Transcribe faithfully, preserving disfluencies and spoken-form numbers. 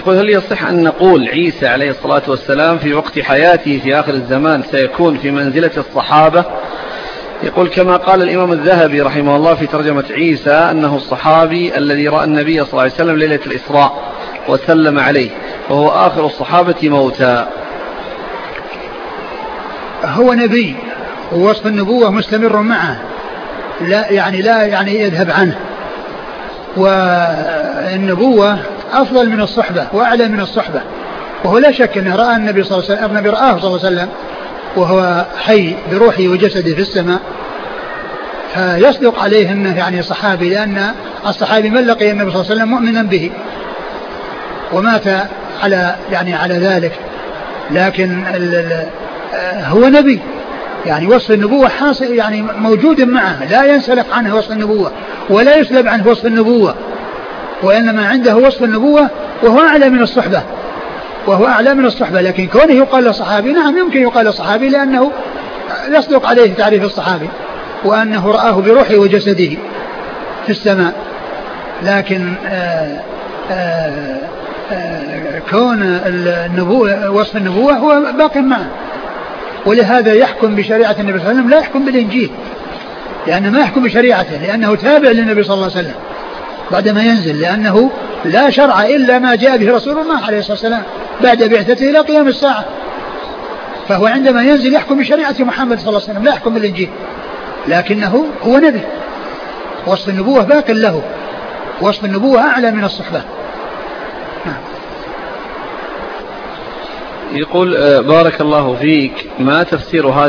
يقول هل يصح أن نقول عيسى عليه الصلاة والسلام في وقت حياته في آخر الزمان سيكون في منزلة الصحابة؟ يقول كما قال الإمام الذهبي رحمه الله في ترجمة عيسى أنه الصحابي الذي رأى النبي صلى الله عليه وسلم ليلة الإسراء وسلم عليه وهو آخر الصحابة موتى. هو نبي ووصف النبوة مستمر معه، لا يعني لا يعني يذهب عنه، والنبوة أفضل من الصحبة وأعلى من الصحبة، وهو لا شك أنه رأى النبي صلى الله عليه وسلم، النبي رآه صلى الله عليه وسلم وهو حي بروحه وجسده في السماء، فيصدق عليه أنه يعني صحابي، لأن الصحابي من لقي النبي صلى الله عليه وسلم مؤمنا به ومات على يعني على ذلك، لكن ال ال هو نبي، يعني وصف النبوة حاصل يعني موجود معه، لا ينسلق عنه وصف النبوة ولا يسلب عنه وصف النبوة، وإنما عنده وصف النبوة وهو أعلى من الصحبة وهو أعلى من الصحبة لكن كونه يقال له صحابي، نعم يمكن يقال له صحابي لأنه يصدق عليه تعريف الصحابي وأنه رآه بروحه وجسده في السماء، لكن آآ آآ آآ كون النبوة وصف النبوة هو باق معه، ولهذا يحكم بشريعة النبي صلى الله عليه وسلم لا يحكم بالإنجيل، لأنه ما يحكم بشريعته لأنه تابع للنبي صلى الله عليه وسلم بعدما ينزل، لأنه لا شرع إلا ما جاء به رسول الله عليه الصلاة والسلام بعد بعثته إلى قيام الساعة، فهو عندما ينزل يحكم بشريعة محمد صلى الله عليه وسلم لا يحكم بالإنجيل، لكنه هو نبي، وصف النبوة باق له، وصف النبوة أعلى من الصحبة. يقول بارك الله فيك، ما تفسير هذا